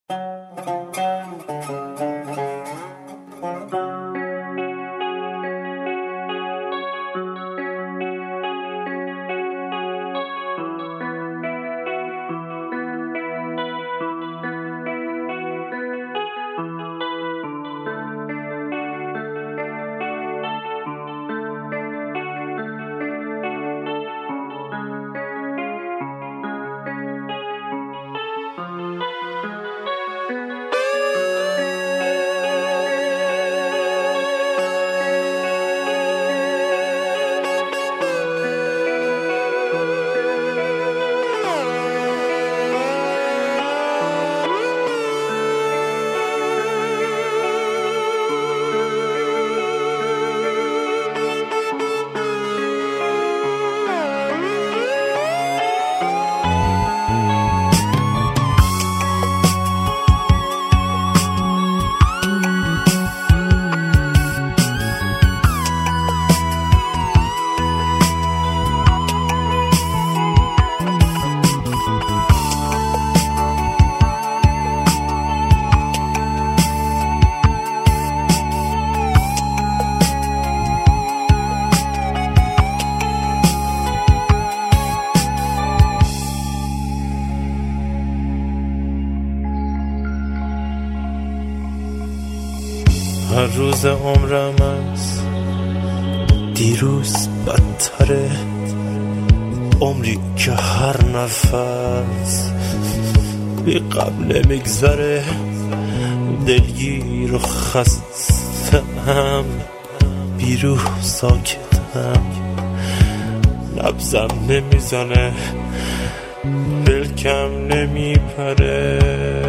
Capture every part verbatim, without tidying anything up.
هر روز عمرم از دیروز بدتره، عمری که هر نفس بی قبل میگذره، دلگیر و خستم، بیروح ساکتم، نبضم نمیزنه، دلکم نمیپره،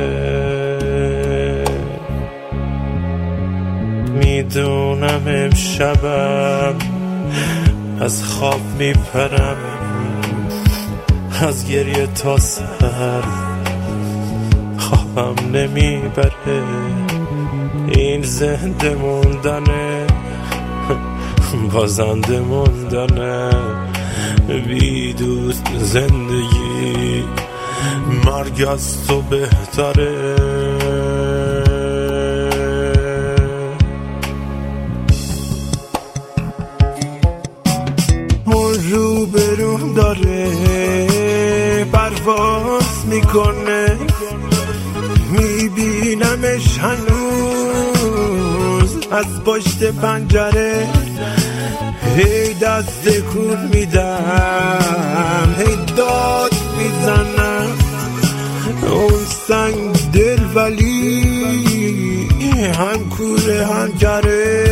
میدونم امشبم از خواب میپرم، از گریه تا سر خوابم نمیبره، این زنده موندنه بازنده موندنه، بی دوست زندگی مرگ از تو بهتره. رو برون داره پرواز میکنه، میبینمش هنوز از پشت پنجره، هی دست کن میدم، هی داد میزنم، اون سنگ دل ولی هم کوره هم گره،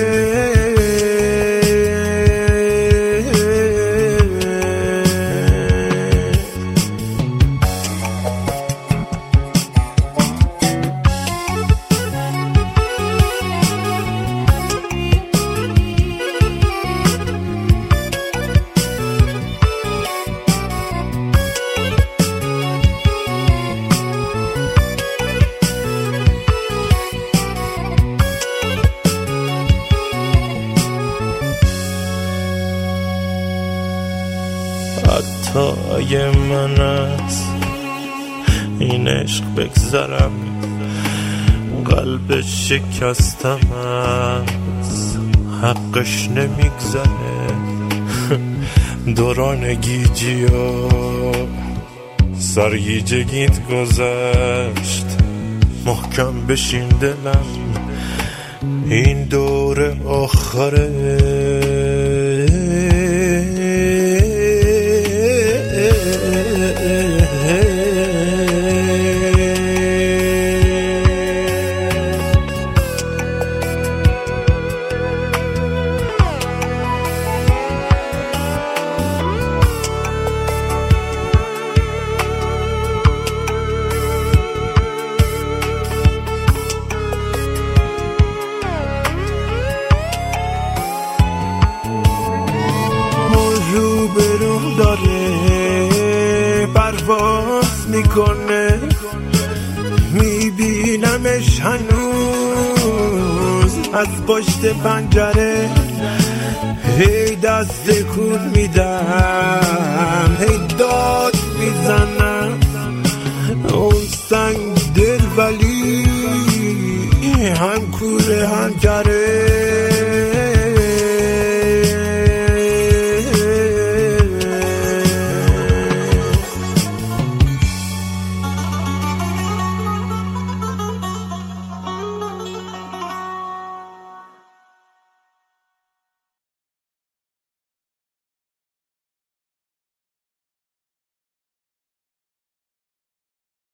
حتی اگه من از این عشق بگذرم، قلب شکستم از حقش نمیگذره، دوران گیجی و سرگیجگیت گذشت، محکم بشین دلم این دور آخره، برون داره پرواز میکنه، میبینمش هنوز از پشت پنجره، هی دست کن میدم، هی داد میزنم، اون سنگ دل دور هم کره